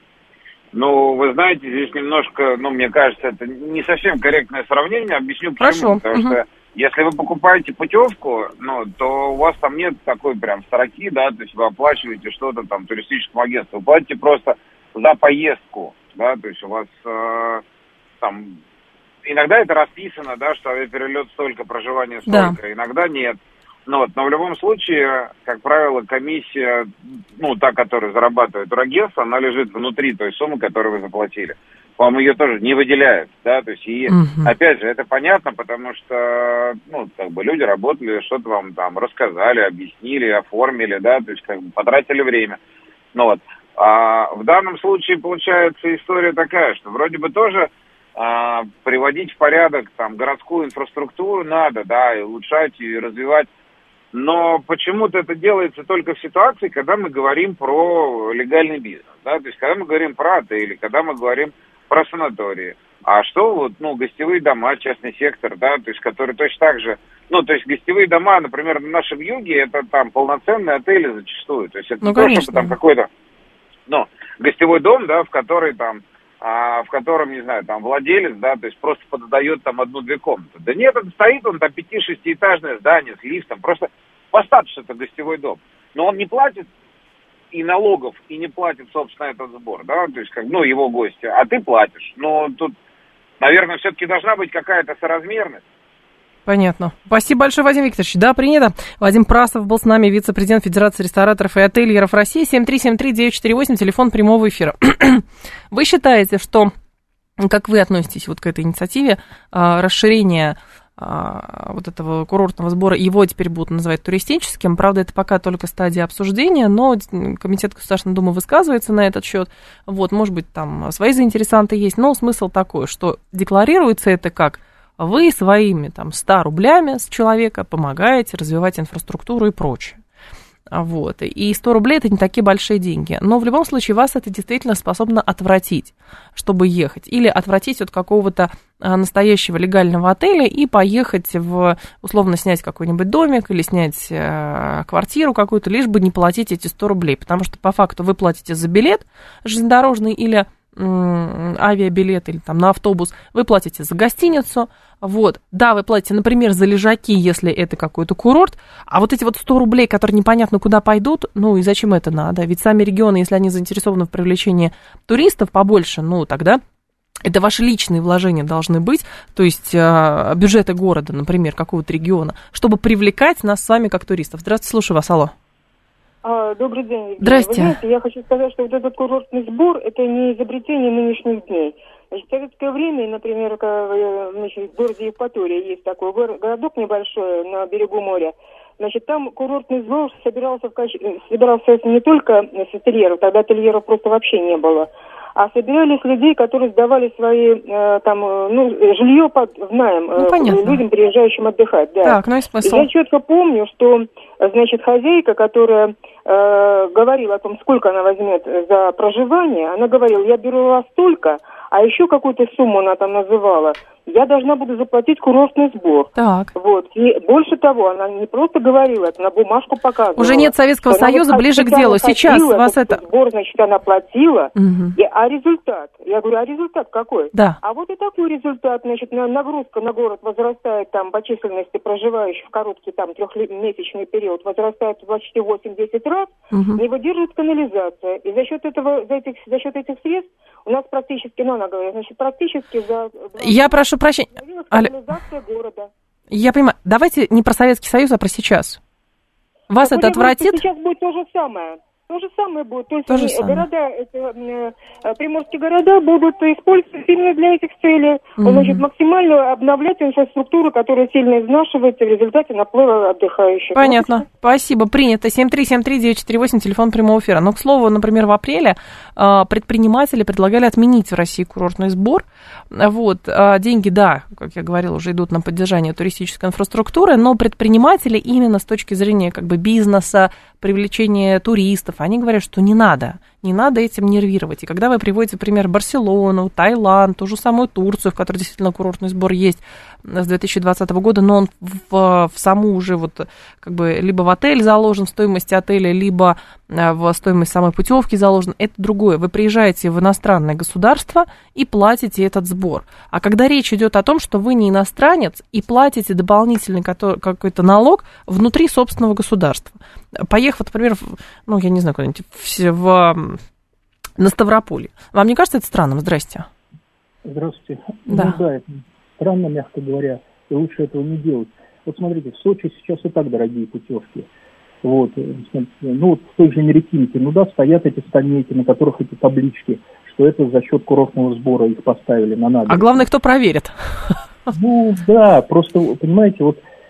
Ну, вы знаете, здесь немножко, мне кажется, это не совсем корректное сравнение. Объясню почему. Хорошо. Потому что если вы покупаете путевку, то у вас там нет такой прям строки, да, то есть вы оплачиваете что-то там туристическому агентству. Вы платите просто за поездку, да, то есть у вас там... Иногда это расписано, да, что авиаперелет столько, проживание столько, да. Иногда нет. Но в любом случае, как правило, комиссия, та, которая зарабатывает турагентство, она лежит внутри той суммы, которую вы заплатили. По-моему, ее тоже не выделяют, да, то есть, и, опять же, это понятно, потому что, люди работали, что-то вам там рассказали, объяснили, оформили, да, то есть, потратили время. А в данном случае, получается, история такая, что вроде бы тоже приводить в порядок там городскую инфраструктуру надо, да, и улучшать, и развивать. Но почему-то это делается только в ситуации, когда мы говорим про легальный бизнес, да, то есть когда мы говорим про отели, когда мы говорим про санатории. А что гостевые дома, частный сектор, да, то есть которые точно так же, то есть гостевые дома, например, на нашем юге, это там полноценные отели зачастую, то есть это не то, чтобы там какой-то, гостевой дом, да, в котором, не знаю, там владелец, да, то есть просто подсдает там 1-2 комнаты. Да нет, это стоит он там 5-6-этажное здание с лифтом, просто по статусу это гостевой дом. Но он не платит и налогов, и не платит, собственно, этот сбор, да, то есть, его гости, а ты платишь. Но тут, наверное, все-таки должна быть какая-то соразмерность. Понятно. Спасибо большое, Вадим Викторович. Да, принято. Вадим Прасов был с нами, вице-президент Федерации рестораторов и отельеров России. 7373948, телефон прямого эфира. Вы считаете, что, как вы относитесь вот к этой инициативе, расширения вот этого курортного сбора, его теперь будут называть туристическим, правда, это пока только стадия обсуждения, но Комитет Государственной Думы высказывается на этот счет, может быть, там свои заинтересанты есть, но смысл такой, что декларируется это как вы своими 100 рублями с человека помогаете развивать инфраструктуру и прочее. И 100 рублей – это не такие большие деньги. Но в любом случае вас это действительно способно отвратить, чтобы ехать. Или отвратить от какого-то настоящего легального отеля и поехать условно снять какой-нибудь домик или снять квартиру какую-то, лишь бы не платить эти 100 рублей. Потому что по факту вы платите за билет железнодорожный или авиабилет или на автобус, вы платите за гостиницу, да, вы платите, например, за лежаки, если это какой-то курорт, а вот эти 100 рублей, которые непонятно куда пойдут, и зачем это надо, ведь сами регионы, если они заинтересованы в привлечении туристов побольше, тогда это ваши личные вложения должны быть, то есть бюджеты города, например, какого-то региона, чтобы привлекать нас с вами как туристов. Здравствуйте, слушаю вас, алло. Добрый день, Евгения. Здрасте. Вы знаете, я хочу сказать, что этот курортный сбор – это не изобретение нынешних дней. В советское время, например, в городе Евпатория есть такой городок небольшой на берегу моря. Там курортный сбор собирался не только с ательеров, тогда ательеров просто вообще не было, а собирали с людей, которые сдавали свои жилье в найм людям, приезжающим отдыхать. Да. Так, ну и смысл. Я четко помню, что, значит, хозяйка, которая говорила о том, сколько она возьмет за проживание, она говорила, я беру у вас столько, а еще какую-то сумму она там называла. Я должна буду заплатить курортный сбор. Так. Вот. И больше того, она не просто говорила, это на бумажку показывала. Уже нет Советского Союза, ближе к делу. Сейчас вас это... Сбор, значит, она платила. А результат? Я говорю, а результат какой? Да. А вот и такой результат. Значит, нагрузка на город возрастает там по численности проживающих в короткий там трехмесячный период, возрастает почти 8-10 раз, не выдерживает канализация. И за счет этих средств у нас практически, она говорит, значит, практически за... Я прошу прощения. Города. Я понимаю. Давайте не про Советский Союз, а про сейчас. Вас это отвратит? Сейчас будет то же самое. То же самое будет. То есть города, приморские города будут использоваться именно для этих целей. Значит, максимально обновлять инфраструктуру, которая сильно изнашивается в результате наплыва отдыхающих. Понятно. Спасибо. Принято. 7373948, телефон прямого эфира. Но, к слову, например, в апреле предприниматели предлагали отменить в России курортный сбор. Вот. Деньги, да, как я говорила, уже идут на поддержание туристической инфраструктуры, но предприниматели именно с точки зрения как бы бизнеса, привлечения туристов, они говорят, что не надо этим нервировать. И когда вы приводите, например, Барселону, Таиланд, ту же самую Турцию, в которой действительно курортный сбор есть с 2020 года, но он в саму уже вот как бы либо в отель заложен, в стоимости отеля, либо в стоимость самой путевки заложен, это другое. Вы приезжаете в иностранное государство и платите этот сбор. А когда речь идет о том, что вы не иностранец и платите дополнительный какой-то налог внутри собственного государства, поехав, например, я не знаю, куда-нибудь на Ставрополье. Вам не кажется это странным? Здрасте. Здравствуйте. Да. Это странно, мягко говоря, и лучше этого не делать. Вот смотрите, в Сочи сейчас и так дорогие путевки. Вот, в той же Неретинке, стоят эти скамейки, на которых эти таблички, что это за счет курортного сбора их поставили на набережную. А главное, кто проверит? Да, просто, понимаете,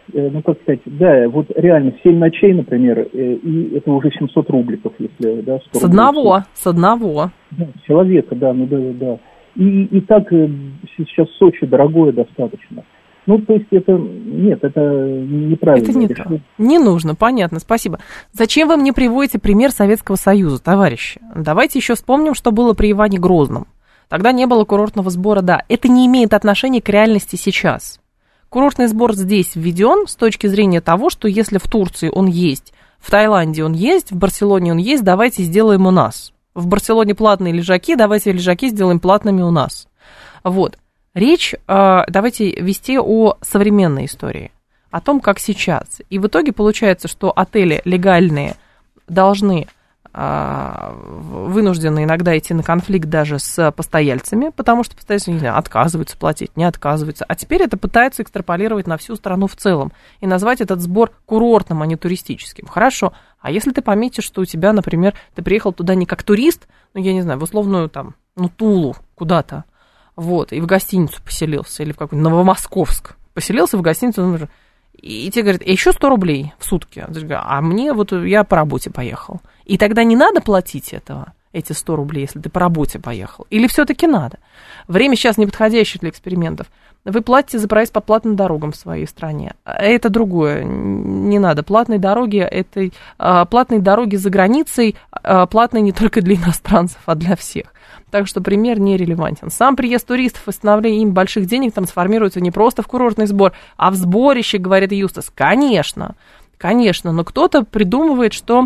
реально 7 ночей, например, и это уже 700 рубликов, если, да, с одного. Да, человека, да. И так сейчас Сочи дорогое достаточно. То есть это неправильно. Это не то. Не нужно, понятно, спасибо. Зачем вы мне приводите пример Советского Союза, товарищи? Давайте еще вспомним, что было при Иване Грозном. Тогда не было курортного сбора, да. Это не имеет отношения к реальности сейчас. Курортный сбор здесь введен с точки зрения того, что если в Турции он есть, в Таиланде он есть, в Барселоне он есть, давайте сделаем у нас. В Барселоне платные лежаки, давайте лежаки сделаем платными у нас. Вот. Речь давайте вести о современной истории, о том, как сейчас. И в итоге получается, что отели легальные должны вынуждены иногда идти на конфликт даже с постояльцами, потому что постояльцы отказываются платить, не отказываются. А теперь это пытаются экстраполировать на всю страну в целом и назвать этот сбор курортным, а не туристическим. Хорошо, а если ты пометишь, что у тебя, например, ты приехал туда не как турист, в условную Тулу куда-то, вот, и в гостиницу поселился, или в какой-нибудь Новомосковск поселился в гостиницу, и тебе говорят, еще 100 рублей в сутки. А мне я по работе поехал. И тогда не надо платить эти 100 рублей, если ты по работе поехал. Или все-таки надо? Время сейчас неподходящее для экспериментов. Вы платите за проезд по платным дорогам в своей стране. Это другое. Не надо. Платные дороги за границей, платные не только для иностранцев, а для всех. Так что пример нерелевантен. Сам приезд туристов и становление им больших денег там сформируется не просто в курортный сбор, а в сборище, говорит Юстас. Конечно, но кто-то придумывает, что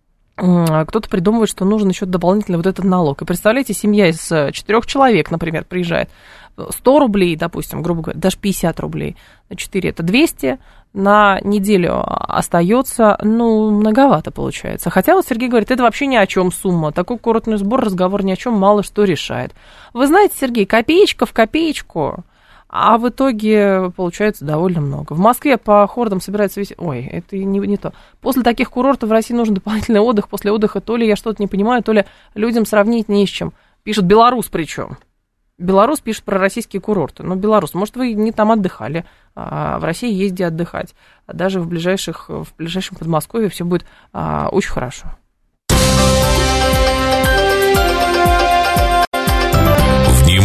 нужен еще дополнительный этот налог. И представляете, семья из 4 человек, например, приезжает, 100 рублей, допустим, грубо говоря, даже 50 рублей на 4 это 200, на неделю остается, многовато получается. Хотя Сергей говорит, это вообще ни о чем сумма, такой курортный сбор, разговор ни о чем, мало что решает. Вы знаете, Сергей, копеечка в копеечку, а в итоге получается довольно много. В Москве по хордам собирается это не то. После таких курортов в России нужен дополнительный отдых, после отдыха то ли я что-то не понимаю, то ли людям сравнить не с чем. Пишет белорус причем. Белорус пишет про российские курорты. Но белорус, может, вы не там отдыхали, а в России есть где отдыхать. А даже в ближайшем Подмосковье все будет очень хорошо.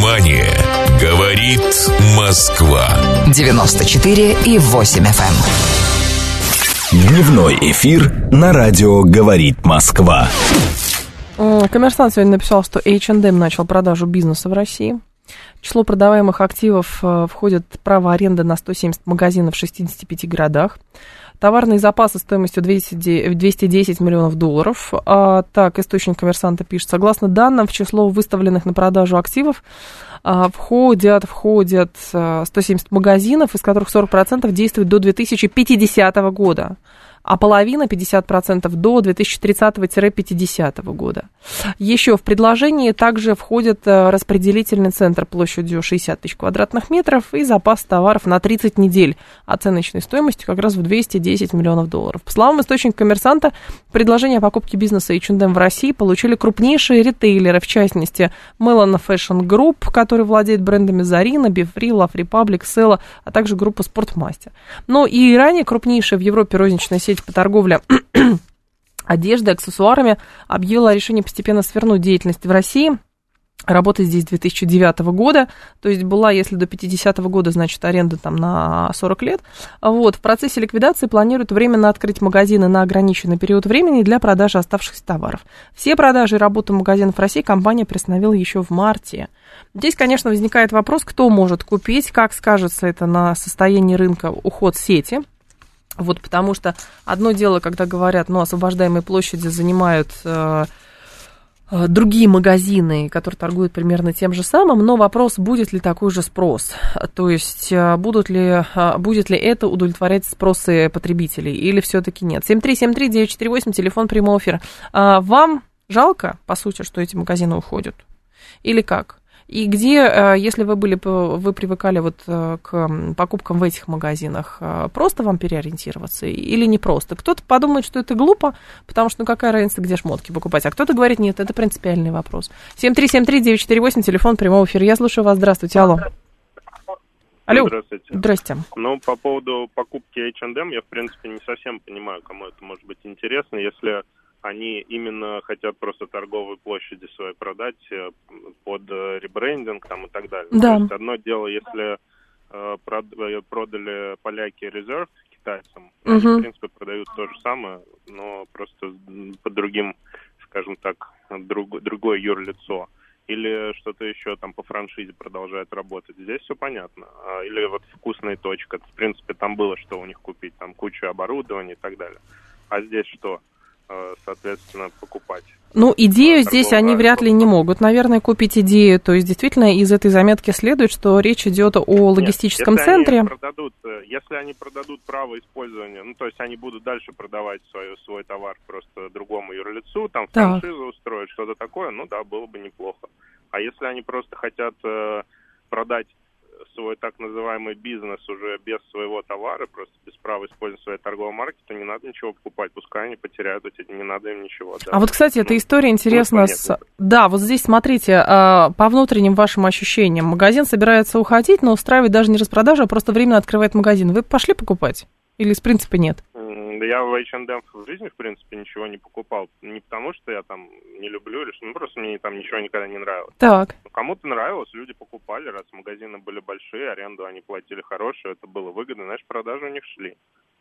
Внимание! Говорит Москва. 94,8 FM. Дневной эфир на радио «Говорит Москва». Коммерсант сегодня написал, что H&M начал продажу бизнеса в России. В число продаваемых активов входят право аренды на 170 магазинов в 65 городах. Товарные запасы стоимостью $210 миллионов. Так, источник коммерсанта пишет, согласно данным, в число выставленных на продажу активов входят 170 магазинов, из которых 40% действуют до 2050 года, а половина, 50%, до 2030-50 года. Еще в предложении также входит распределительный центр площадью 60 тысяч квадратных метров и запас товаров на 30 недель оценочной стоимостью как раз в $210 миллионов. По словам источника коммерсанта, предложение о покупке бизнеса H&M в России получили крупнейшие ритейлеры, в частности, Melon Fashion Group, который владеет брендами Zarina, Befree, Love Republic, Sella, а также группа Sportmaster. Но и ранее крупнейшая в Европе розничная сеть по торговле одеждой, аксессуарами объявила о решении постепенно свернуть деятельность в России. Работает здесь с 2009 года, то есть была, если до 50 года, значит, аренда там на 40 лет. Вот, в процессе ликвидации планируют временно открыть магазины на ограниченный период времени для продажи оставшихся товаров. Все продажи и работу магазинов в России компания приостановила еще в марте. Здесь, конечно, возникает вопрос, кто может купить, как скажется это на состоянии рынка уход сети. Вот, потому что одно дело, когда говорят, освобождаемые площади занимают другие магазины, которые торгуют примерно тем же самым, но вопрос, будет ли такой же спрос, то есть будет ли это удовлетворять спросы потребителей или все-таки нет. 7373948, телефон прямого эфира. Вам жалко, по сути, что эти магазины уходят? Или как? И где, если вы привыкали к покупкам в этих магазинах, просто вам переориентироваться или не просто? Кто-то подумает, что это глупо, потому что какая разница, где шмотки покупать, а кто-то говорит, нет, это принципиальный вопрос. 7373948, телефон прямого эфира. Я слушаю вас, здравствуйте, алло. Алло. Здравствуйте. Здрасте. По поводу покупки H&M, я, в принципе, не совсем понимаю, кому это может быть интересно, если они именно хотят просто торговые площади свои продать под ребрендинг там и так далее. Да. То есть одно дело, если продали поляки Reserve китайцам, они, в принципе, продают то же самое, но просто под другим, скажем так, другое юрлицо. Или что-то еще там по франшизе продолжает работать. Здесь все понятно. Или вкусная точка. В принципе, там было что у них купить. Там куча оборудования и так далее. А здесь что? Соответственно, покупать. Идею здесь они вряд ли не могут, наверное, купить идею. То есть, действительно, из этой заметки следует, что речь идет о логистическом центре. Если они продадут право использования, то есть они будут дальше продавать свой товар просто другому юрлицу, там франшизу устроить, что-то такое, было бы неплохо. А если они просто хотят продать свой так называемый бизнес уже без своего товара, просто без права использовать свои торговые марки, то не надо ничего покупать, пускай они потеряют не надо им ничего. Да. А кстати, эта история интересна. Да, здесь смотрите, по внутренним вашим ощущениям, магазин собирается уходить, но устраивает даже не распродажу, а просто временно открывает магазин. Вы пошли покупать? Или, в принципе, нет? Я в H&M в жизни, в принципе, ничего не покупал. Не потому, что я там не люблю, или что, просто мне там ничего никогда не нравилось. Так. Кому-то нравилось, люди покупали, раз магазины были большие, аренду они платили хорошую, это было выгодно, продажи у них шли.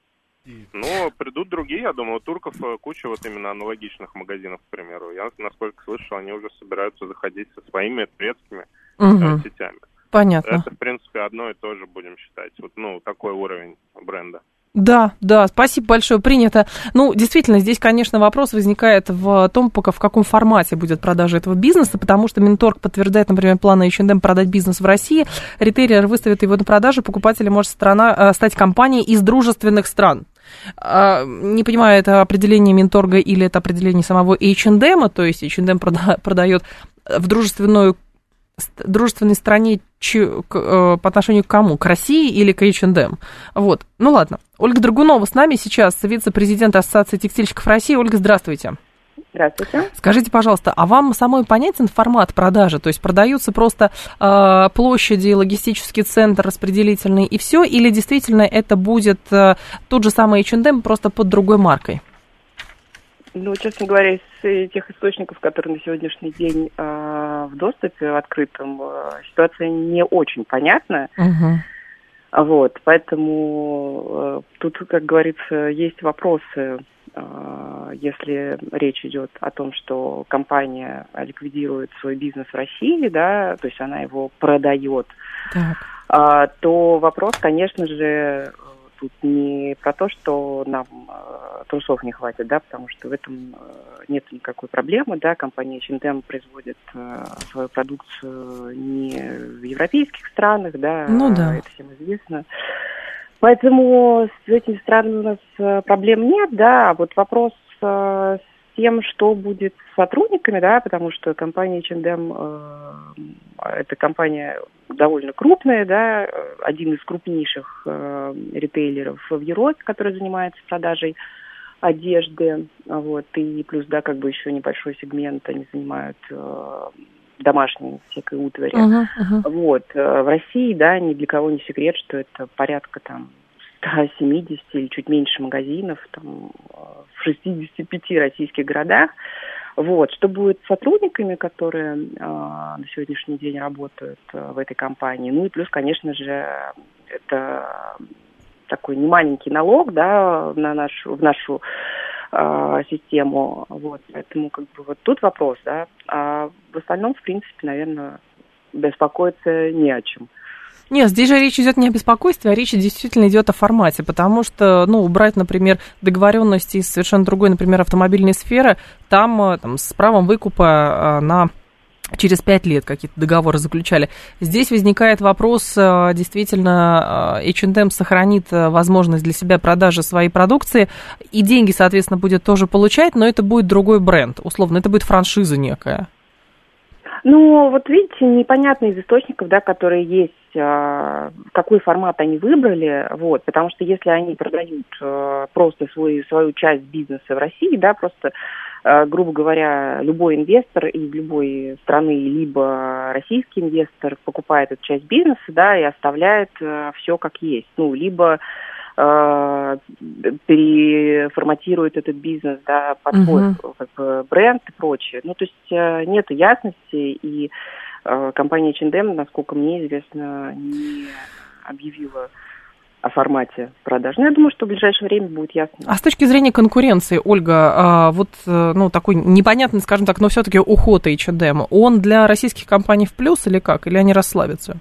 Но придут другие, я думаю, у турков куча именно аналогичных магазинов, к примеру. Я, насколько слышал, они уже собираются заходить со своими турецкими сетями. Понятно. Это, в принципе, одно и то же, будем считать. Такой уровень бренда. Да, спасибо большое, принято. Действительно, здесь, конечно, вопрос возникает в том, в каком формате будет продажа этого бизнеса, потому что Минторг подтверждает, например, планы H&M продать бизнес в России. Ритейлер выставит его на продажу, покупатель может стать компанией из дружественных стран. Не понимаю, это определение Минторга или это определение самого H&M, то есть H&M продает в дружественной стране по отношению к кому? К России или к H&M? Ладно. Ольга Драгунова с нами сейчас, вице-президент Ассоциации текстильщиков России. Ольга, здравствуйте. Здравствуйте. Скажите, пожалуйста, а вам самой понятен формат продажи? То есть продаются просто площади, логистический центр, распределительный и все? Или действительно это будет тот же самый H&M, просто под другой маркой? Честно говоря, из тех источников, которые на сегодняшний день в доступе, в открытом, ситуация не очень понятна. Вот, поэтому тут, как говорится, есть вопросы, если речь идет о том, что компания ликвидирует свой бизнес в России, да, то есть она его продает, то вопрос, конечно же, тут не про то, что нам трусов не хватит, да, потому что в этом нет никакой проблемы, да, компания H&M производит свою продукцию не в европейских странах, да, это всем известно. Поэтому с этими странами у нас проблем нет, да, а вот вопрос с тем, что будет с сотрудниками, да, потому что компания H&M это компания довольно крупная, да, один из крупнейших ритейлеров в Европе, который занимается продажей одежды, вот, и плюс, да, как бы еще небольшой сегмент они занимают домашней всякой утвари. Вот, в России, да, ни для кого не секрет, что это порядка там 170 или чуть меньше магазинов там, в 65 российских городах. Вот. Что будет с сотрудниками, которые на сегодняшний день работают в этой компании? Ну и плюс, конечно же, это такой немаленький налог, да, в нашу систему. Вот. Поэтому как бы вот тут вопрос, да. А в остальном, в принципе, наверное, беспокоиться не о чем. Нет, здесь же речь идет не о беспокойстве, а речь действительно идет о формате, потому что, ну, убрать, например, договоренности из совершенно другой, например, автомобильной сферы, там с правом выкупа через 5 лет какие-то договоры заключали. Здесь возникает вопрос, действительно, H&M сохранит возможность для себя продажи своей продукции, и деньги, соответственно, будет тоже получать, но это будет другой бренд, условно, это будет франшиза некая. Ну, вот видите, непонятно из источников, да, которые есть, какой формат они выбрали, вот, потому что если они продают просто свою часть бизнеса в России, да, просто, грубо говоря, любой инвестор из любой страны, либо российский инвестор покупает эту часть бизнеса, да, и оставляет все как есть, ну, либо переформатирует этот бизнес, да, под свой как бы, бренд и прочее. Ну, то есть нет ясности, и компания H&M, насколько мне известно, не объявила о формате продаж. Но я думаю, что в ближайшее время будет ясно. А с точки зрения конкуренции, Ольга, вот, ну, такой непонятный, скажем так, но все-таки уход H&M, он для российских компаний в плюс или как? Или они расслабятся?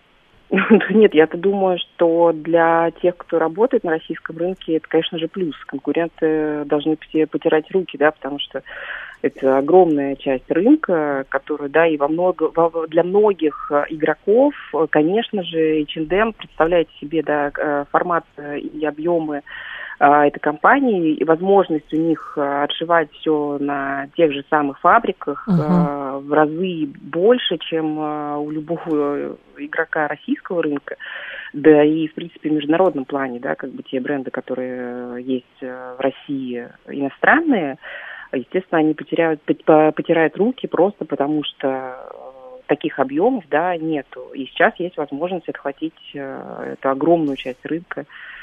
Нет, я-то думаю, что для тех, кто работает на российском рынке, это, конечно же, плюс. Конкуренты должны все потирать руки, да, потому что это огромная часть рынка, которая, да, и для многих игроков, конечно же, H&M представляет себе, да, формат и объемы этой компании, и возможность у них отшивать все на тех же самых фабриках в разы больше, чем у любого игрока российского рынка, да и, в принципе, в международном плане, да, как бы те бренды, которые есть в России иностранные, естественно, они потирают руки просто потому, что таких объемов, да, нету. И сейчас есть возможность отхватить эту огромную часть рынка.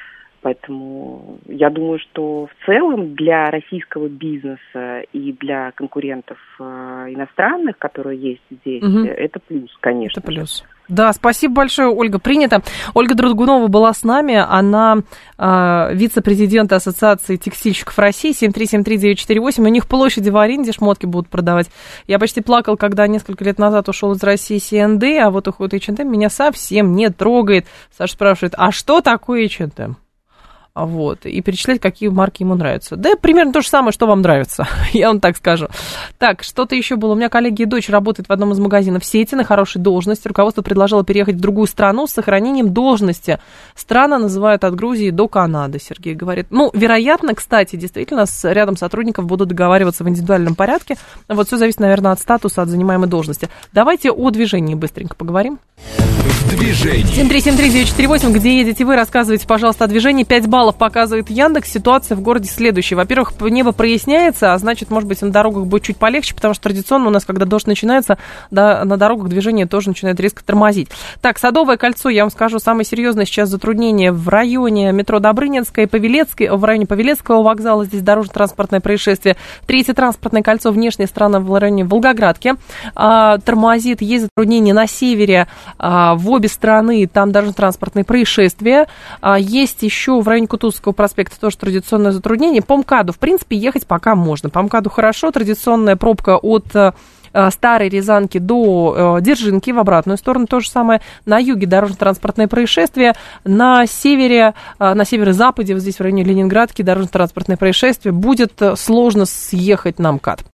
Поэтому я думаю, что в целом для российского бизнеса и для конкурентов иностранных, которые есть здесь, это плюс, конечно. Это плюс. Да, спасибо большое, Ольга, принято. Ольга Драгунова была с нами, она вице-президент Ассоциации текстильщиков России, 7373948, у них площади в аренде, шмотки будут продавать. Я почти плакал, когда несколько лет назад ушел из России C&D, а вот уход H&M меня совсем не трогает. Саша спрашивает, а что такое H&M? Вот, и перечислять, какие марки ему нравятся. Да, примерно то же самое, что вам нравится, я вам так скажу. Так, что-то еще было. У меня коллеги и дочь работает в одном из магазинов сети на хорошей должности. Руководство предложило переехать в другую страну с сохранением должности. Страны называют от Грузии до Канады, Сергей говорит. Ну, вероятно, кстати, действительно, с рядом сотрудников будут договариваться в индивидуальном порядке. Вот все зависит, наверное, от статуса, от занимаемой должности. Давайте о движении быстренько поговорим. Движение. 7373948, где едете вы, рассказывайте, пожалуйста, о движении. 5 баллов баллов показывает Яндекс. Ситуация в городе следующая. Во-первых, небо проясняется, а значит, может быть, на дорогах будет чуть полегче, потому что традиционно у нас, когда дождь начинается, да, на дорогах движение тоже начинает резко тормозить. Так, Садовое кольцо, я вам скажу, самое серьезное сейчас затруднение в районе метро Добрынинская и Павелецкой, в районе Павелецкого вокзала, здесь дорожно-транспортное происшествие. Третье транспортное кольцо, внешняя сторона в районе Волгоградки, тормозит, есть затруднения на севере, в обе стороны, там дорожно-транспортные происшествия. Есть еще в районе Кутузовского проспекта тоже традиционное затруднение. По МКАДу, в принципе, ехать пока можно. По МКАДу хорошо, традиционная пробка от Старой Рязанки до Дзержинки, в обратную сторону то же самое. На юге дорожно-транспортное происшествие, на севере, на северо-западе, вот здесь в районе Ленинградки дорожно-транспортное происшествие, будет сложно съехать на МКАД.